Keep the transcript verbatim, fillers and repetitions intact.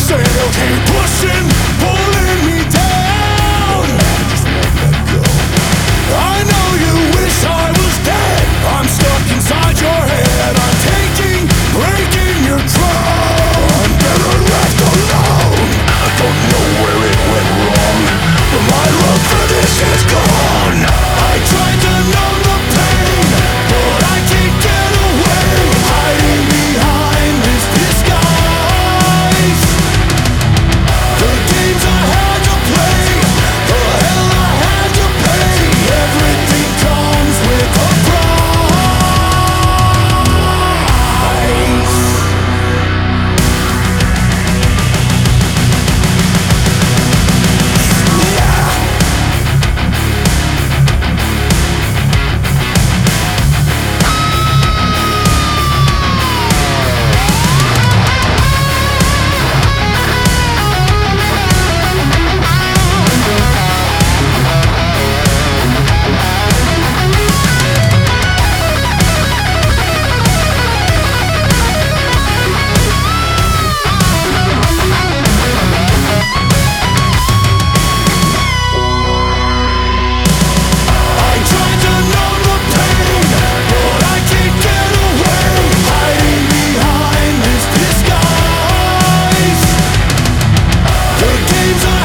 still keep pushing, pulling me down. I know you wish I was dead. I'm stuck inside your head. I'm taking, breaking your crown. I'm better left alone. I don't know where it went wrong, but my love for this is gone. I tried to numb the pain, but I can't get away. Hiding behind this disguise. The games I had to play, the hell I had to pay. Everything comes with a price. Games